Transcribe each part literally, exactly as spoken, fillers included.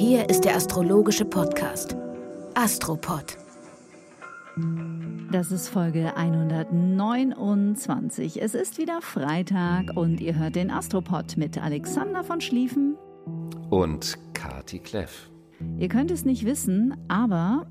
Hier ist der astrologische Podcast Astropod. Das ist Folge hundertneunundzwanzig. Es ist wieder Freitag und ihr hört den Astropod mit Alexander von Schlieffen und Kati Kleff. Ihr könnt es nicht wissen, aber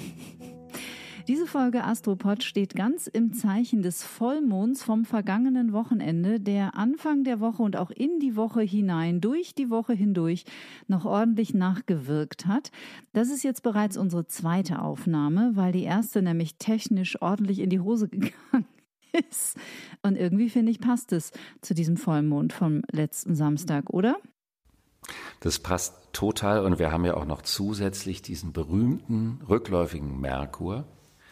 diese Folge Astropod steht ganz im Zeichen des Vollmonds vom vergangenen Wochenende, der Anfang der Woche und auch in die Woche hinein, durch die Woche hindurch noch ordentlich nachgewirkt hat. Das ist jetzt bereits unsere zweite Aufnahme, weil die erste nämlich technisch ordentlich in die Hose gegangen ist. Und irgendwie, finde ich, passt es zu diesem Vollmond vom letzten Samstag, oder? Das passt total und wir haben ja auch noch zusätzlich diesen berühmten rückläufigen Merkur,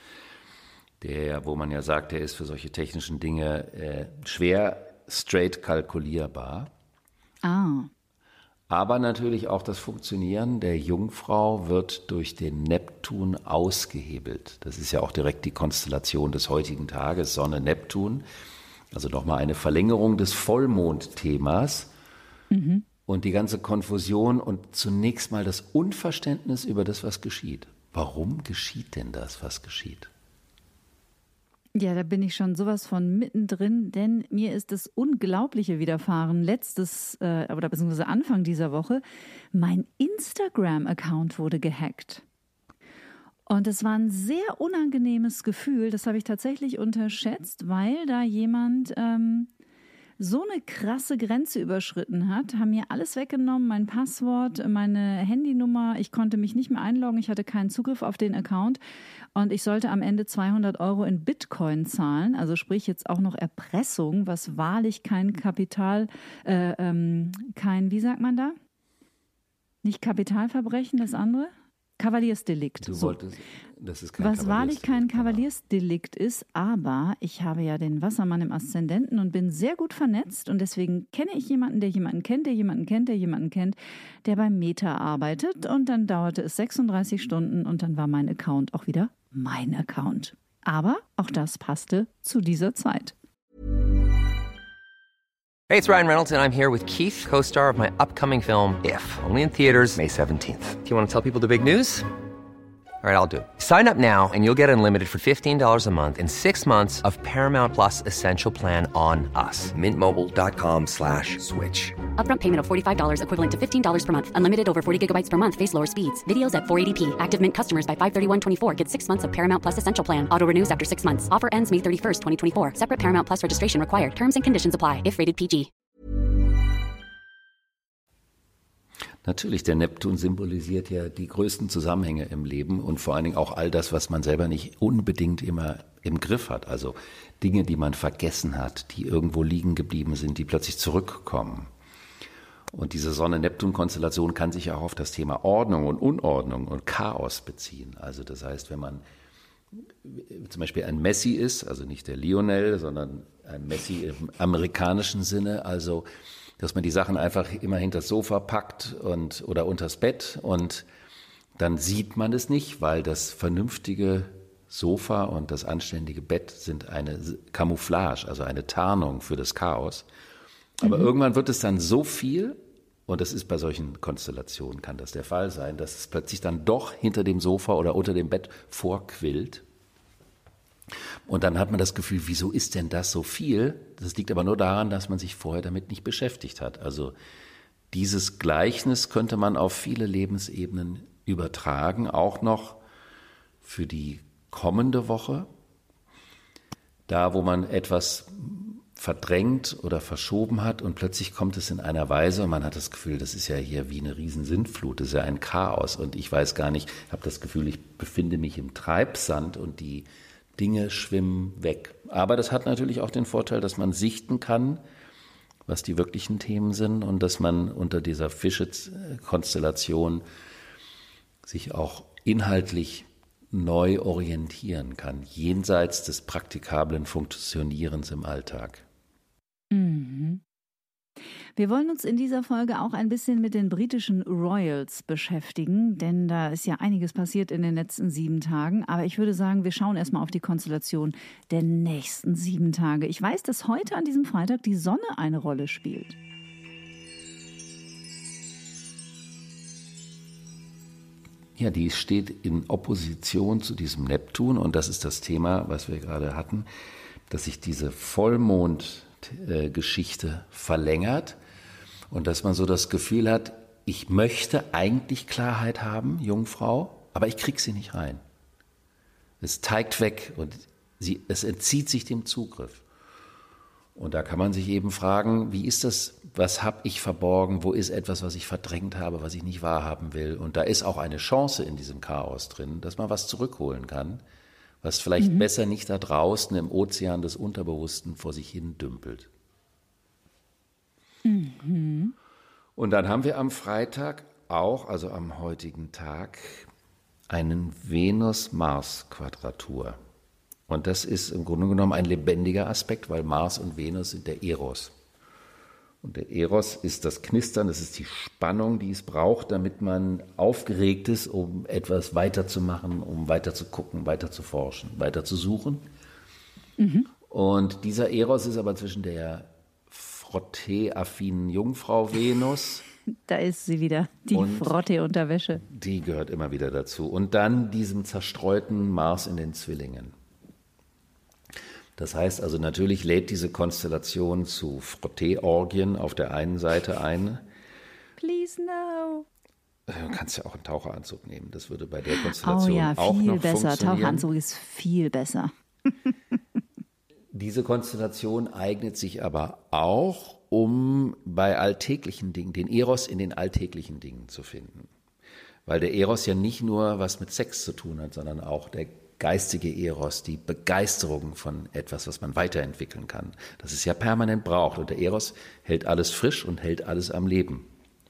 der, wo man ja sagt, der ist für solche technischen Dinge äh, schwer straight kalkulierbar. Ah. Aber natürlich auch das Funktionieren der Jungfrau wird durch den Neptun ausgehebelt. Das ist ja auch direkt die Konstellation des heutigen Tages, Sonne-Neptun. Also nochmal eine Verlängerung des Vollmondthemas. Mhm. Und die ganze Konfusion und zunächst mal das Unverständnis über das, was geschieht. Warum geschieht denn das, was geschieht? Ja, da bin ich schon sowas von mittendrin, denn mir ist das Unglaubliche widerfahren. Letztes, äh, oder beziehungsweise Anfang dieser Woche, mein Instagram-Account wurde gehackt. Und es war ein sehr unangenehmes Gefühl, das habe ich tatsächlich unterschätzt, weil da jemand ähm, so eine krasse Grenze überschritten hat, haben mir alles weggenommen, mein Passwort, meine Handynummer, ich konnte mich nicht mehr einloggen, ich hatte keinen Zugriff auf den Account und ich sollte am Ende zweihundert Euro in Bitcoin zahlen, also sprich jetzt auch noch Erpressung, was wahrlich kein Kapital, äh, ähm, kein, wie sagt man da? Nicht Kapitalverbrechen, das andere? Kavaliersdelikt. Du so. wolltest, das ist kein Was wahrlich kein Kavaliersdelikt, Kavaliersdelikt ist, aber ich habe ja den Wassermann im Aszendenten und bin sehr gut vernetzt und deswegen kenne ich jemanden, der jemanden kennt, der jemanden kennt, der jemanden kennt, der beim Meta arbeitet und dann dauerte es sechsunddreißig Stunden und dann war mein Account auch wieder mein Account. Aber auch das passte zu dieser Zeit. Hey, it's Ryan Reynolds, and I'm here with Keith, co-star of my upcoming film, If, only in theaters May seventeenth. Do you want to tell people the big news? All right, I'll do it. Sign up now and you'll get unlimited for fifteen dollars a month and six months of Paramount Plus Essential Plan on us. Mint Mobile dot com slash switch. Upfront payment of forty-five dollars equivalent to fifteen dollars per month. Unlimited over forty gigabytes per month. Face lower speeds. Videos at four eighty p. Active Mint customers by five thirty-one twenty-four get six months of Paramount Plus Essential Plan. Auto renews after six months. Offer ends May thirty-first, twenty twenty-four. Separate Paramount Plus registration required. Terms and conditions apply if rated P G. Natürlich, der Neptun symbolisiert ja die größten Zusammenhänge im Leben und vor allen Dingen auch all das, was man selber nicht unbedingt immer im Griff hat. Also Dinge, die man vergessen hat, die irgendwo liegen geblieben sind, die plötzlich zurückkommen. Und diese Sonne-Neptun-Konstellation kann sich auch auf das Thema Ordnung und Unordnung und Chaos beziehen. Also das heißt, wenn man zum Beispiel ein Messi ist, also nicht der Lionel, sondern ein Messi im amerikanischen Sinne, also dass man die Sachen einfach immer hinter das Sofa packt und, oder unters Bett und dann sieht man es nicht, weil das vernünftige Sofa und das anständige Bett sind eine Camouflage, also eine Tarnung für das Chaos. Aber mhm. irgendwann wird es dann so viel, und das ist bei solchen Konstellationen, kann das der Fall sein, dass es plötzlich dann doch hinter dem Sofa oder unter dem Bett vorquillt. Und dann hat man das Gefühl, wieso ist denn das so viel? Das liegt aber nur daran, dass man sich vorher damit nicht beschäftigt hat. Also dieses Gleichnis könnte man auf viele Lebensebenen übertragen, auch noch für die kommende Woche. Da, wo man etwas verdrängt oder verschoben hat und plötzlich kommt es in einer Weise und man hat das Gefühl, das ist ja hier wie eine riesen Sintflut, das ist ja ein Chaos und ich weiß gar nicht, ich habe das Gefühl, ich befinde mich im Treibsand und die Dinge schwimmen weg. Aber das hat natürlich auch den Vorteil, dass man sichten kann, was die wirklichen Themen sind und dass man unter dieser Fische-Konstellation sich auch inhaltlich neu orientieren kann, jenseits des praktikablen Funktionierens im Alltag. Mhm. Wir wollen uns in dieser Folge auch ein bisschen mit den britischen Royals beschäftigen, denn da ist ja einiges passiert in den letzten sieben Tagen. Aber ich würde sagen, wir schauen erstmal auf die Konstellation der nächsten sieben Tage. Ich weiß, dass heute an diesem Freitag die Sonne eine Rolle spielt. Ja, die steht in Opposition zu diesem Neptun und das ist das Thema, was wir gerade hatten, dass sich diese Vollmondgeschichte verlängert und dass man so das Gefühl hat, ich möchte eigentlich Klarheit haben, Jungfrau, aber ich krieg sie nicht rein. Es teigt weg und sie, es entzieht sich dem Zugriff. Und da kann man sich eben fragen, wie ist das, was habe ich verborgen, wo ist etwas, was ich verdrängt habe, was ich nicht wahrhaben will. Und da ist auch eine Chance in diesem Chaos drin, dass man was zurückholen kann, was vielleicht mhm. besser nicht da draußen im Ozean des Unterbewussten vor sich hin dümpelt. Mhm. Und dann haben wir am Freitag auch, also am heutigen Tag, einen Venus-Mars-Quadratur. Und das ist im Grunde genommen ein lebendiger Aspekt, weil Mars und Venus sind der Eros. Und der Eros ist das Knistern, das ist die Spannung, die es braucht, damit man aufgeregt ist, um etwas weiterzumachen, um weiter zu gucken, weiter zu forschen, weiter zu suchen. Mhm. Und dieser Eros ist aber zwischen der Frottee-affinen Jungfrau Venus. Da ist sie wieder, die Frottee-Unterwäsche. Die gehört immer wieder dazu. Und dann diesem zerstreuten Mars in den Zwillingen. Das heißt also, natürlich lädt diese Konstellation zu Frottee-Orgien auf der einen Seite ein. Please no. Du kannst ja auch einen Taucheranzug nehmen. Das würde bei der Konstellation oh ja, auch noch viel besser. funktionieren. Taucheranzug ist viel besser. Diese Konstellation eignet sich aber auch, um bei alltäglichen Dingen, den Eros in den alltäglichen Dingen zu finden. Weil der Eros ja nicht nur was mit Sex zu tun hat, sondern auch der geistige Eros, die Begeisterung von etwas, was man weiterentwickeln kann, das es ja permanent braucht. Und der Eros hält alles frisch und hält alles am Leben.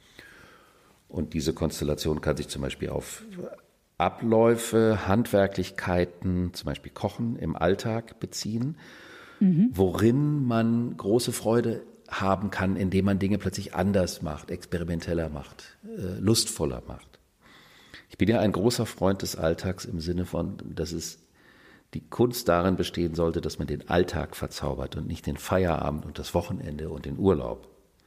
Und diese Konstellation kann sich zum Beispiel auf Abläufe, Handwerklichkeiten, zum Beispiel Kochen im Alltag beziehen, mhm. worin man große Freude haben kann, indem man Dinge plötzlich anders macht, experimenteller macht, äh, lustvoller macht. Ich bin ja ein großer Freund des Alltags im Sinne von, dass es die Kunst darin bestehen sollte, dass man den Alltag verzaubert und nicht den Feierabend und das Wochenende und den Urlaub.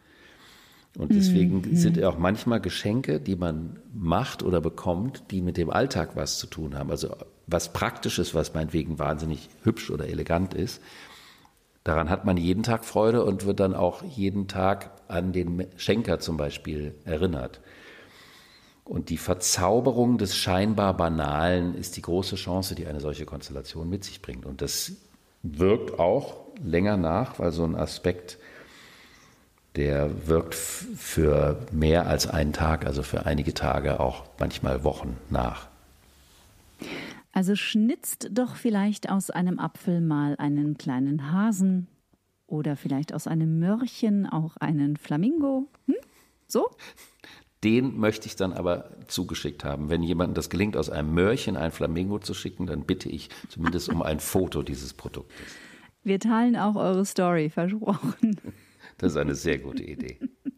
Und deswegen mhm. sind ja auch manchmal Geschenke, die man macht oder bekommt, die mit dem Alltag was zu tun haben. Also was Praktisches, was meinetwegen wahnsinnig hübsch oder elegant ist. Daran hat man jeden Tag Freude und wird dann auch jeden Tag an den Schenker zum Beispiel erinnert. Und die Verzauberung des scheinbar Banalen ist die große Chance, die eine solche Konstellation mit sich bringt. Und das wirkt auch länger nach, weil so ein Aspekt, der wirkt für mehr als einen Tag, also für einige Tage, auch manchmal Wochen nach. Also schnitzt doch vielleicht aus einem Apfel mal einen kleinen Hasen oder vielleicht aus einem Möhrchen auch einen Flamingo. Hm? So? Den möchte ich dann aber zugeschickt haben. Wenn jemandem das gelingt, aus einem Möhrchen ein Flamingo zu schicken, dann bitte ich zumindest um ein Foto dieses Produktes. Wir teilen auch eure Story, versprochen. Das ist eine sehr gute Idee.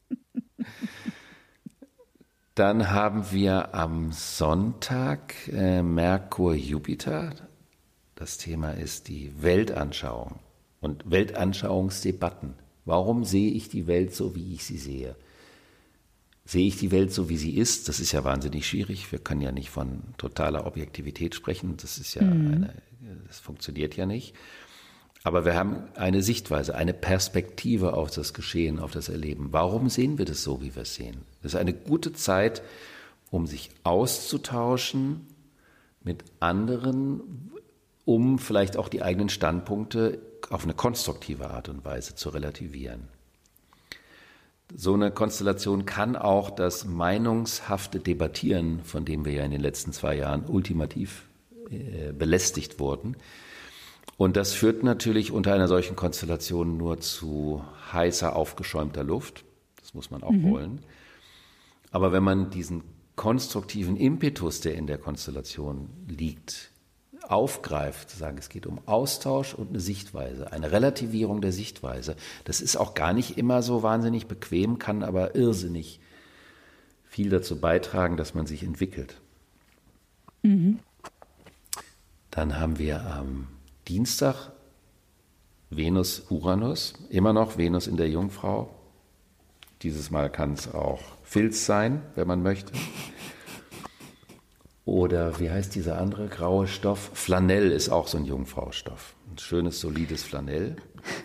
Dann haben wir am Sonntag äh, Merkur-Jupiter. Das Thema ist die Weltanschauung und Weltanschauungsdebatten. Warum sehe ich die Welt so, wie ich sie sehe? Sehe ich die Welt so, wie sie ist? Das ist ja wahnsinnig schwierig. Wir können ja nicht von totaler Objektivität sprechen. Das ist ja mhm. eine, das funktioniert ja nicht. Aber wir haben eine Sichtweise, eine Perspektive auf das Geschehen, auf das Erleben. Warum sehen wir das so, wie wir es sehen? Das ist eine gute Zeit, um sich auszutauschen mit anderen, um vielleicht auch die eigenen Standpunkte auf eine konstruktive Art und Weise zu relativieren. So eine Konstellation kann auch das meinungshafte Debattieren, von dem wir ja in den letzten zwei Jahren ultimativ äh, belästigt wurden. Und das führt natürlich unter einer solchen Konstellation nur zu heißer, aufgeschäumter Luft. Das muss man auch mhm. wollen. Aber wenn man diesen konstruktiven Impetus, der in der Konstellation liegt, aufgreift, zu sagen, es geht um Austausch und eine Sichtweise, eine Relativierung der Sichtweise. Das ist auch gar nicht immer so wahnsinnig bequem, kann aber irrsinnig viel dazu beitragen, dass man sich entwickelt. Mhm. Dann haben wir am Dienstag Venus-Uranus, immer noch Venus in der Jungfrau. Dieses Mal kann es auch Filz sein, wenn man möchte. Oder wie heißt dieser andere graue Stoff? Flanell ist auch so ein Jungfraustoff. Ein schönes, solides Flanell.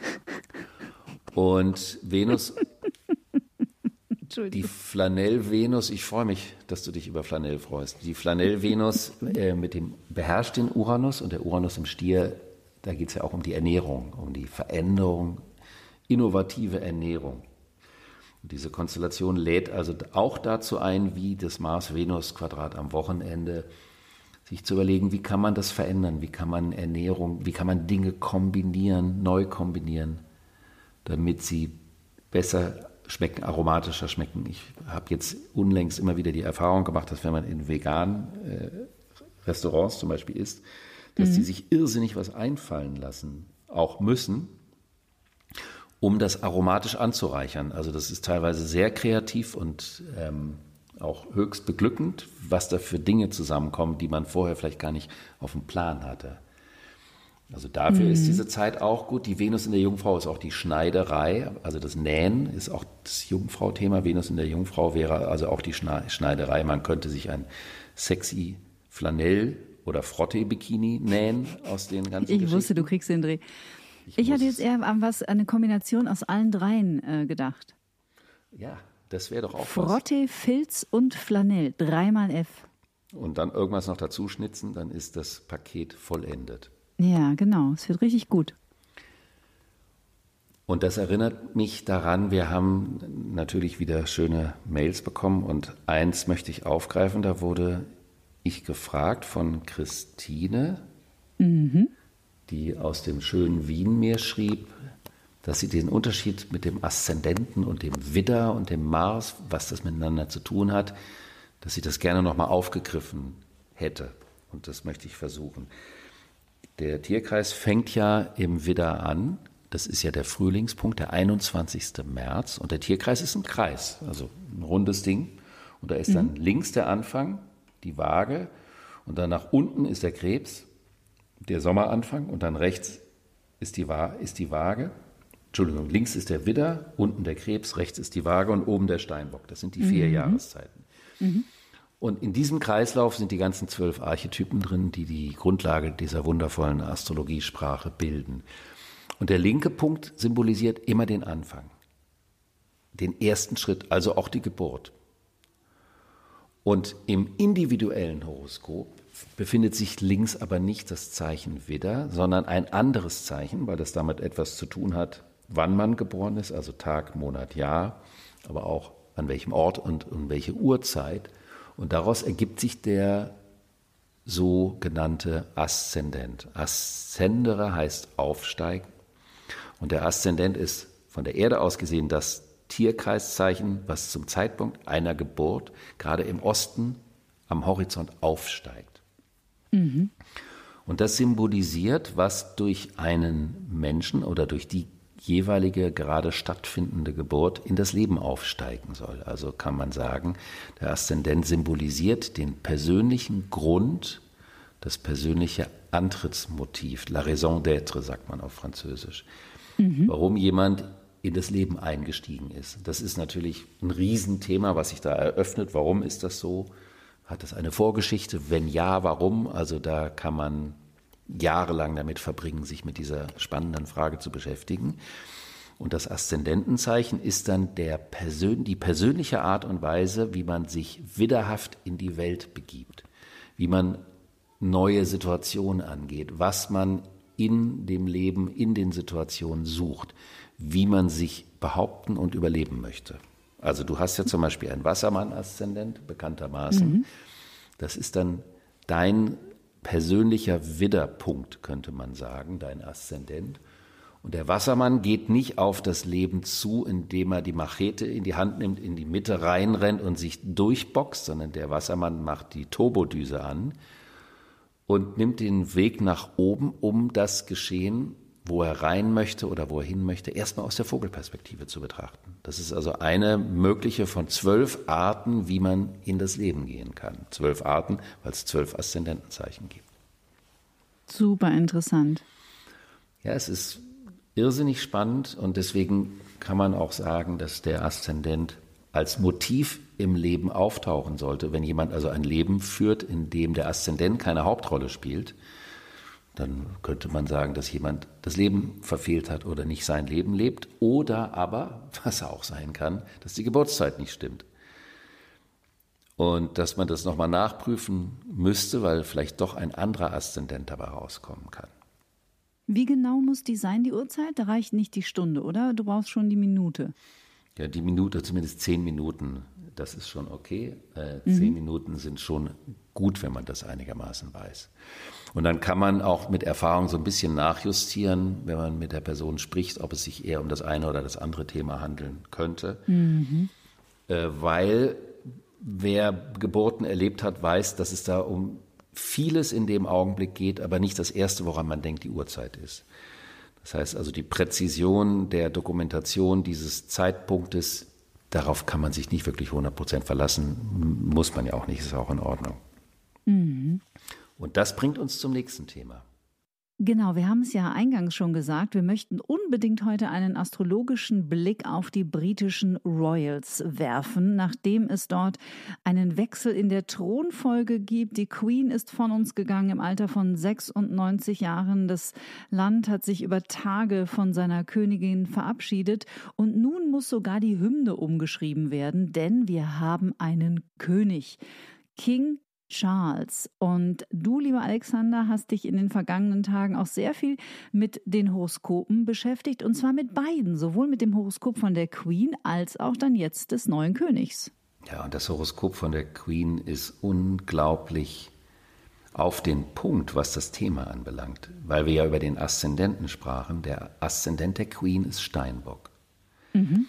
Und Venus, die Flanell-Venus, ich freue mich, dass du dich über Flanell freust. Die Flanell-Venus äh, mit dem beherrscht den Uranus und der Uranus im Stier, da geht es ja auch um die Ernährung, um die Veränderung, innovative Ernährung. Und diese Konstellation lädt also auch dazu ein, wie das Mars-Venus-Quadrat am Wochenende, sich zu überlegen, wie kann man das verändern, wie kann man Ernährung, wie kann man Dinge kombinieren, neu kombinieren, damit sie besser schmecken, aromatischer schmecken. Ich habe jetzt unlängst immer wieder die Erfahrung gemacht, dass wenn man in veganen äh, Restaurants zum Beispiel isst, dass mhm. die sich irrsinnig was einfallen lassen, auch müssen, um das aromatisch anzureichern. Also das ist teilweise sehr kreativ und ähm, auch höchst beglückend, was da für Dinge zusammenkommen, die man vorher vielleicht gar nicht auf dem Plan hatte. Also dafür mhm. ist diese Zeit auch gut. Die Venus in der Jungfrau ist auch die Schneiderei, also das Nähen ist auch das Jungfrau-Thema. Venus in der Jungfrau wäre also auch die Schneiderei. Man könnte sich ein sexy Flanell- oder Frottee-Bikini nähen aus den ganzen Ich Geschichten. wusste, du kriegst den Dreh. Ich, ich hatte jetzt eher an was, eine Kombination aus allen dreien äh, gedacht. Ja, das wäre doch auch Frottee, was. Filz und Flanell, dreimal F. Und dann irgendwas noch dazu schnitzen, dann ist das Paket vollendet. Ja, genau, es wird richtig gut. Und das erinnert mich daran, wir haben natürlich wieder schöne Mails bekommen und eins möchte ich aufgreifen, da wurde ich gefragt von Christine, mhm. die aus dem schönen Wien mir schrieb, dass sie den Unterschied mit dem Aszendenten und dem Widder und dem Mars, was das miteinander zu tun hat, dass sie das gerne nochmal aufgegriffen hätte. Und das möchte ich versuchen. Der Tierkreis fängt ja im Widder an. Das ist ja der Frühlingspunkt, der einundzwanzigsten März. Und der Tierkreis ist ein Kreis, also ein rundes Ding. Und da ist dann mhm. links der Anfang, die Waage. Und dann nach unten ist der Krebs, der Sommeranfang. Und dann rechts ist die, Wa- ist die Waage. Entschuldigung, links ist der Widder, unten der Krebs, rechts ist die Waage und oben der Steinbock. Das sind die vier mhm. Jahreszeiten. Mhm. Und in diesem Kreislauf sind die ganzen zwölf Archetypen drin, die die Grundlage dieser wundervollen Astrologiesprache bilden. Und der linke Punkt symbolisiert immer den Anfang, den ersten Schritt, also auch die Geburt. Und im individuellen Horoskop befindet sich links aber nicht das Zeichen Widder, sondern ein anderes Zeichen, weil das damit etwas zu tun hat, wann man geboren ist, also Tag, Monat, Jahr, aber auch an welchem Ort und um welche Uhrzeit. Und daraus ergibt sich der sogenannte Aszendent. Aszendere heißt aufsteigen. Und der Aszendent ist von der Erde aus gesehen das Tierkreiszeichen, was zum Zeitpunkt einer Geburt gerade im Osten am Horizont aufsteigt. Mhm. Und das symbolisiert, was durch einen Menschen oder durch die jeweilige gerade stattfindende Geburt in das Leben aufsteigen soll. Also kann man sagen, der Aszendent symbolisiert den persönlichen Grund, das persönliche Antrittsmotiv, la raison d'être, sagt man auf Französisch. Mhm. Warum jemand in das Leben eingestiegen ist. Das ist natürlich ein Riesenthema, was sich da eröffnet. Warum ist das so? Hat das eine Vorgeschichte? Wenn ja, warum? Also da kann man jahrelang damit verbringen, sich mit dieser spannenden Frage zu beschäftigen. Und das Aszendentenzeichen ist dann der Persön- die persönliche Art und Weise, wie man sich widderhaft in die Welt begibt, wie man neue Situationen angeht, was man in dem Leben, in den Situationen sucht, wie man sich behaupten und überleben möchte. Also du hast ja zum Beispiel einen Wassermann-Aszendent, bekanntermaßen. Mhm. Das ist dann dein persönlicher Widderpunkt, könnte man sagen, dein Aszendent. Und der Wassermann geht nicht auf das Leben zu, indem er die Machete in die Hand nimmt, in die Mitte reinrennt und sich durchboxt, sondern der Wassermann macht die Turbodüse an und nimmt den Weg nach oben, um das Geschehen, wo er rein möchte oder wo er hin möchte, erstmal aus der Vogelperspektive zu betrachten. Das ist also eine mögliche von zwölf Arten, wie man in das Leben gehen kann. Zwölf Arten, weil es zwölf Aszendentenzeichen gibt. Super interessant. Ja, es ist irrsinnig spannend und deswegen kann man auch sagen, dass der Aszendent als Motiv im Leben auftauchen sollte, wenn jemand also ein Leben führt, in dem der Aszendent keine Hauptrolle spielt, dann könnte man sagen, dass jemand das Leben verfehlt hat oder nicht sein Leben lebt. Oder aber, was auch sein kann, dass die Geburtszeit nicht stimmt. Und dass man das nochmal nachprüfen müsste, weil vielleicht doch ein anderer Aszendent dabei rauskommen kann. Wie genau muss die sein, die Uhrzeit? Da reicht nicht die Stunde, oder? Du brauchst schon die Minute. Ja, die Minute, zumindest zehn Minuten, das ist schon okay. Äh, mhm. Zehn Minuten sind schon gut, wenn man das einigermaßen weiß. Und dann kann man auch mit Erfahrung so ein bisschen nachjustieren, wenn man mit der Person spricht, ob es sich eher um das eine oder das andere Thema handeln könnte. Mhm. Äh, weil wer Geburten erlebt hat, weiß, dass es da um vieles in dem Augenblick geht, aber nicht das Erste, woran man denkt, die Uhrzeit ist. Das heißt also, die Präzision der Dokumentation dieses Zeitpunktes, darauf kann man sich nicht wirklich hundert Prozent verlassen, muss man ja auch nicht, ist auch in Ordnung. Mhm. Und das bringt uns zum nächsten Thema. Genau, wir haben es ja eingangs schon gesagt, wir möchten unbedingt heute einen astrologischen Blick auf die britischen Royals werfen, nachdem es dort einen Wechsel in der Thronfolge gibt. Die Queen ist von uns gegangen im Alter von sechsundneunzig Jahren. Das Land hat sich über Tage von seiner Königin verabschiedet und nun muss sogar die Hymne umgeschrieben werden, denn wir haben einen König, King Charles. Und du, lieber Alexander, hast dich in den vergangenen Tagen auch sehr viel mit den Horoskopen beschäftigt, und zwar mit beiden, sowohl mit dem Horoskop von der Queen als auch dann jetzt des neuen Königs. Ja, und das Horoskop von der Queen ist unglaublich auf den Punkt, was das Thema anbelangt, weil wir ja über den Aszendenten sprachen. Der Aszendent der Queen ist Steinbock. Mhm.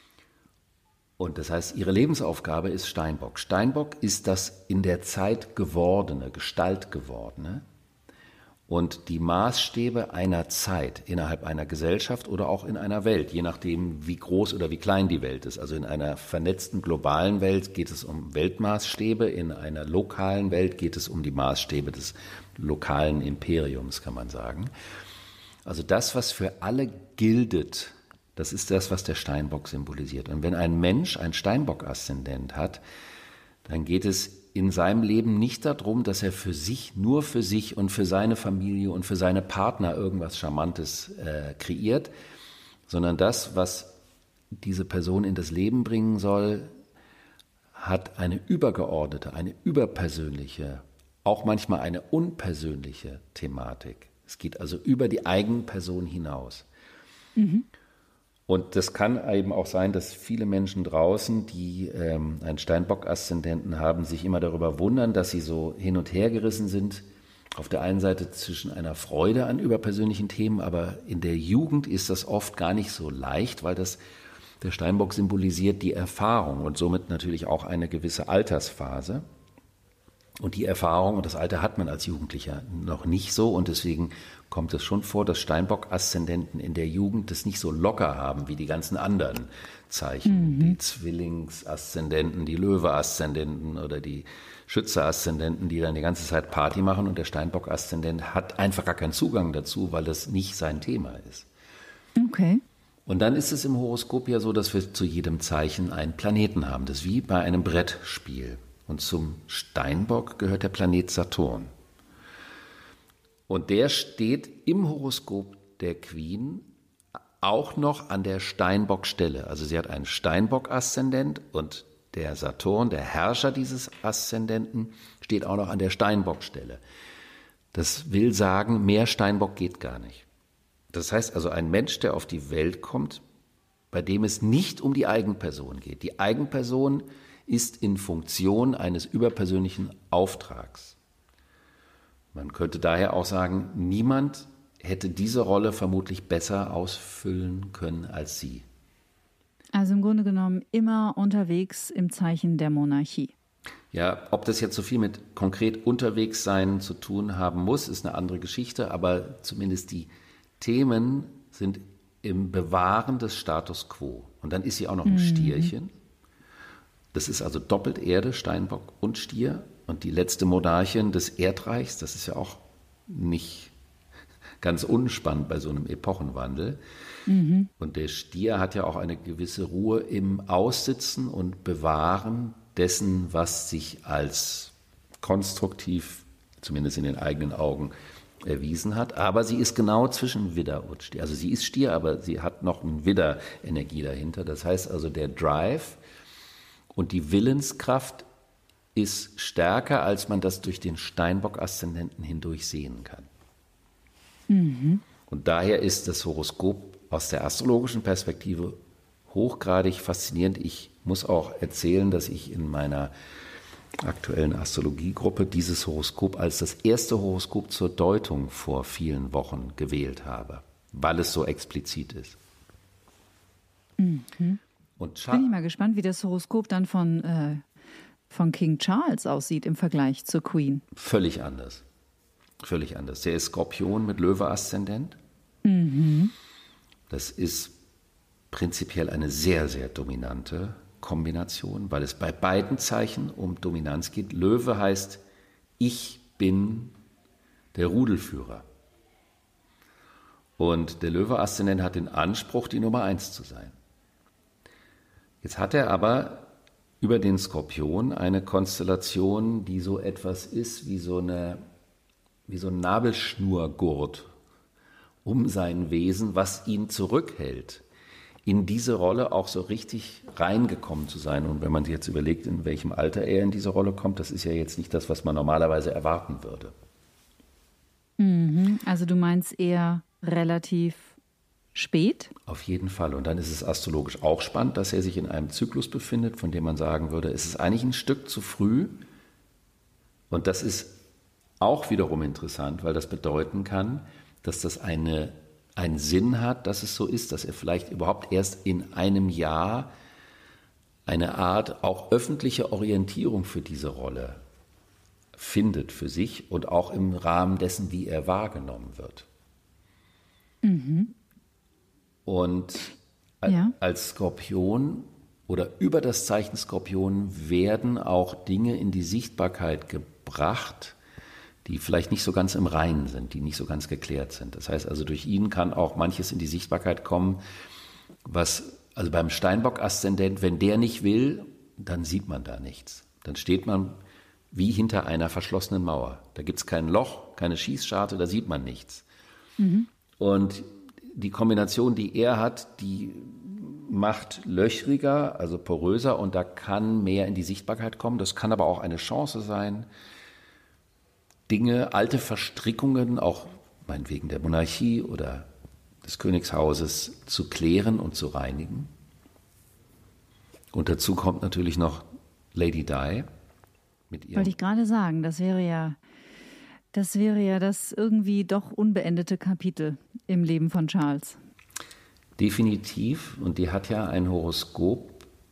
Und das heißt, ihre Lebensaufgabe ist Steinbock. Steinbock ist das in der Zeit gewordene, Gestalt gewordene und die Maßstäbe einer Zeit innerhalb einer Gesellschaft oder auch in einer Welt, je nachdem, wie groß oder wie klein die Welt ist. Also in einer vernetzten globalen Welt geht es um Weltmaßstäbe, in einer lokalen Welt geht es um die Maßstäbe des lokalen Imperiums, kann man sagen. Also das, was für alle gilt, das ist das, was der Steinbock symbolisiert. Und wenn ein Mensch ein Steinbock-Aszendent hat, dann geht es in seinem Leben nicht darum, dass er für sich, nur für sich und für seine Familie und für seine Partner irgendwas Charmantes äh, kreiert, sondern das, was diese Person in das Leben bringen soll, hat eine übergeordnete, eine überpersönliche, auch manchmal eine unpersönliche Thematik. Es geht also über die Eigenperson hinaus. Mhm. Und das kann eben auch sein, dass viele Menschen draußen, die ähm, einen Steinbock-Aszendenten haben, sich immer darüber wundern, dass sie so hin und her gerissen sind. Auf der einen Seite zwischen einer Freude an überpersönlichen Themen, aber in der Jugend ist das oft gar nicht so leicht, weil das der Steinbock symbolisiert die Erfahrung und somit natürlich auch eine gewisse Altersphase. Und die Erfahrung und das Alter hat man als Jugendlicher noch nicht so, und deswegen kommt es schon vor, dass Steinbock-Aszendenten in der Jugend das nicht so locker haben wie die ganzen anderen Zeichen. Mhm. Die Zwillings-Aszendenten, die Löwe-Aszendenten oder die Schütze-Aszendenten, die dann die ganze Zeit Party machen, und der Steinbock-Aszendent hat einfach gar keinen Zugang dazu, weil das nicht sein Thema ist. Okay. Und dann ist es im Horoskop ja so, dass wir zu jedem Zeichen einen Planeten haben. Das ist wie bei einem Brettspiel. Und zum Steinbock gehört der Planet Saturn. Und der steht im Horoskop der Queen auch noch an der Steinbock-Stelle. Also sie hat einen Steinbock-Aszendent und der Saturn, der Herrscher dieses Aszendenten, steht auch noch an der Steinbock-Stelle. Das will sagen, mehr Steinbock geht gar nicht. Das heißt also, ein Mensch, der auf die Welt kommt, bei dem es nicht um die Eigenperson geht. Die Eigenperson ist in Funktion eines überpersönlichen Auftrags. Man könnte daher auch sagen, niemand hätte diese Rolle vermutlich besser ausfüllen können als sie. Also im Grunde genommen immer unterwegs im Zeichen der Monarchie. Ja, ob das jetzt so viel mit konkret unterwegs sein zu tun haben muss, ist eine andere Geschichte, aber zumindest die Themen sind im Bewahren des Status quo. Und dann ist sie auch noch ein mhm. Stierchen. Das ist also doppelt Erde, Steinbock und Stier. Und die letzte Monarchin des Erdreichs, das ist ja auch nicht, ganz unspannend bei so einem Epochenwandel. Mhm. Und der Stier hat ja auch eine gewisse Ruhe im Aussitzen und Bewahren dessen, was sich als konstruktiv, zumindest in den eigenen Augen, erwiesen hat. Aber sie ist genau zwischen Widder und Stier. Also sie ist Stier, aber sie hat noch eine Widder-Energie dahinter. Das heißt also, der Drive und die Willenskraft ist stärker, als man das durch den Steinbock-Aszendenten hindurch sehen kann. Mhm. Und daher ist das Horoskop aus der astrologischen Perspektive hochgradig faszinierend. Ich muss auch erzählen, dass ich in meiner aktuellen Astrologiegruppe dieses Horoskop als das erste Horoskop zur Deutung vor vielen Wochen gewählt habe, weil es so explizit ist. Mhm. Und Char- Bin ich mal gespannt, wie das Horoskop dann von, äh, von King Charles aussieht im Vergleich zur Queen. Völlig anders. Völlig anders. Der ist Skorpion mit Löwe-Aszendent. Mhm. Das ist prinzipiell eine sehr, sehr dominante Kombination, weil es bei beiden Zeichen um Dominanz geht. Löwe heißt, ich bin der Rudelführer. Und der Löwe-Aszendent hat den Anspruch, die Nummer eins zu sein. Jetzt hat er aber über den Skorpion eine Konstellation, die so etwas ist wie so, eine, wie so ein Nabelschnurgurt um sein Wesen, was ihn zurückhält, in diese Rolle auch so richtig reingekommen zu sein. Und wenn man sich jetzt überlegt, in welchem Alter er in diese Rolle kommt, das ist ja jetzt nicht das, was man normalerweise erwarten würde. Mhm. Also du meinst eher relativ spät? Auf jeden Fall. Und dann ist es astrologisch auch spannend, dass er sich in einem Zyklus befindet, von dem man sagen würde, es ist eigentlich ein Stück zu früh. Und das ist auch wiederum interessant, weil das bedeuten kann, dass das eine, einen Sinn hat, dass es so ist, dass er vielleicht überhaupt erst in einem Jahr eine Art auch öffentliche Orientierung für diese Rolle findet für sich und auch im Rahmen dessen, wie er wahrgenommen wird. Mhm. Und ja. als Skorpion oder über das Zeichen Skorpion werden auch Dinge in die Sichtbarkeit gebracht, die vielleicht nicht so ganz im Reinen sind, die nicht so ganz geklärt sind. Das heißt also, durch ihn kann auch manches in die Sichtbarkeit kommen, was, also beim Steinbock-Aszendent, wenn der nicht will, dann sieht man da nichts. Dann steht man wie hinter einer verschlossenen Mauer. Da gibt es kein Loch, keine Schießscharte, da sieht man nichts. Mhm. Und die Kombination, die er hat, die macht löchriger, also poröser, und da kann mehr in die Sichtbarkeit kommen. Das kann aber auch eine Chance sein, Dinge, alte Verstrickungen, auch meinetwegen der Monarchie oder des Königshauses, zu klären und zu reinigen. Und dazu kommt natürlich noch Lady Di mit ihrem. Wollte ich gerade sagen, das wäre ja, das wäre ja das irgendwie doch unbeendete Kapitel im Leben von Charles. Definitiv. Und die hat ja ein Horoskop,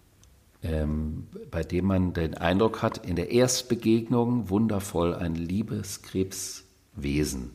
Ähm, bei dem man den Eindruck hat, in der Erstbegegnung wundervoll ein liebes Krebswesen.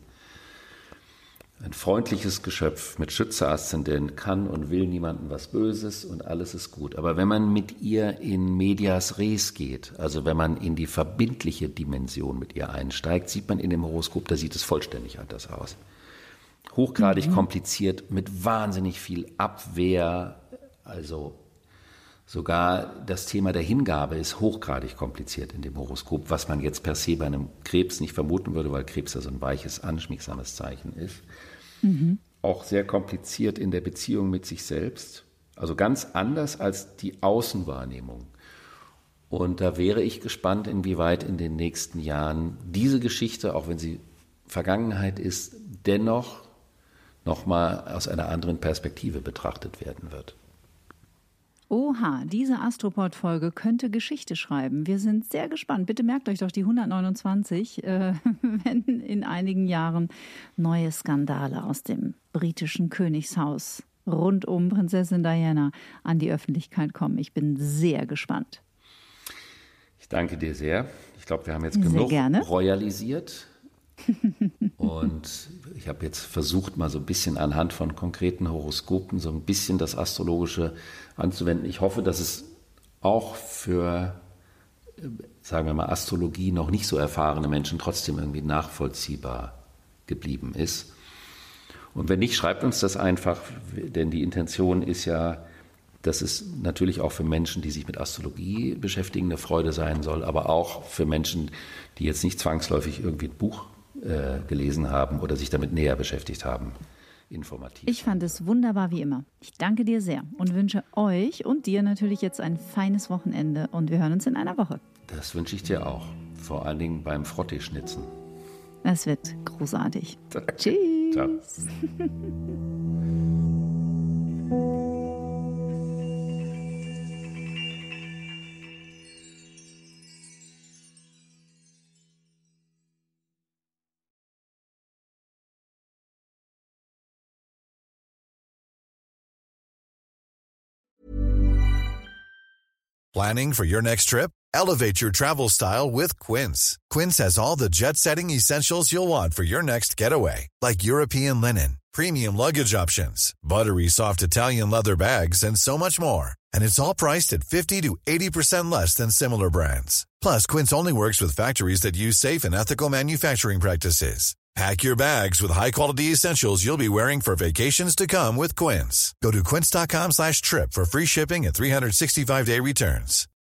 Ein freundliches Geschöpf mit Schütze-Aszendent, kann und will niemandem was Böses und alles ist gut. Aber wenn man mit ihr in medias res geht, also wenn man in die verbindliche Dimension mit ihr einsteigt, sieht man in dem Horoskop, da sieht es vollständig anders aus. Hochgradig mhm. kompliziert, mit wahnsinnig viel Abwehr, also sogar das Thema der Hingabe ist hochgradig kompliziert in dem Horoskop, was man jetzt per se bei einem Krebs nicht vermuten würde, weil Krebs ja so ein weiches, anschmiegsames Zeichen ist. Mhm. Auch sehr kompliziert in der Beziehung mit sich selbst. Also ganz anders als die Außenwahrnehmung. Und da wäre ich gespannt, inwieweit in den nächsten Jahren diese Geschichte, auch wenn sie Vergangenheit ist, dennoch nochmal aus einer anderen Perspektive betrachtet werden wird. Oha, diese Astropod-Folge könnte Geschichte schreiben. Wir sind sehr gespannt. Bitte merkt euch doch die hundertneunundzwanzig, äh, wenn in einigen Jahren neue Skandale aus dem britischen Königshaus rund um Prinzessin Diana an die Öffentlichkeit kommen. Ich bin sehr gespannt. Ich danke dir sehr. Ich glaube, wir haben jetzt genug royalisiert. Und ich habe jetzt versucht, mal so ein bisschen anhand von konkreten Horoskopen so ein bisschen das Astrologische anzuwenden. Ich hoffe, dass es auch für, sagen wir mal, Astrologie noch nicht so erfahrene Menschen trotzdem irgendwie nachvollziehbar geblieben ist. Und wenn nicht, schreibt uns das einfach, denn die Intention ist ja, dass es natürlich auch für Menschen, die sich mit Astrologie beschäftigen, eine Freude sein soll, aber auch für Menschen, die jetzt nicht zwangsläufig irgendwie ein Buch äh, gelesen haben oder sich damit näher beschäftigt haben. Informativ. Ich fand es wunderbar wie immer. Ich danke dir sehr und wünsche euch und dir natürlich jetzt ein feines Wochenende und wir hören uns in einer Woche. Das wünsche ich dir auch, vor allen Dingen beim Frottee-Schnitzen. Das wird großartig. Tschüss. Ciao. Planning for your next trip? Elevate your travel style with Quince. Quince has all the jet-setting essentials you'll want for your next getaway, like European linen, premium luggage options, buttery soft Italian leather bags, and so much more. And it's all priced at fifty to eighty percent less than similar brands. Plus, Quince only works with factories that use safe and ethical manufacturing practices. Pack your bags with high-quality essentials you'll be wearing for vacations to come with Quince. Go to quince.com slash trip for free shipping and three sixty-five day returns.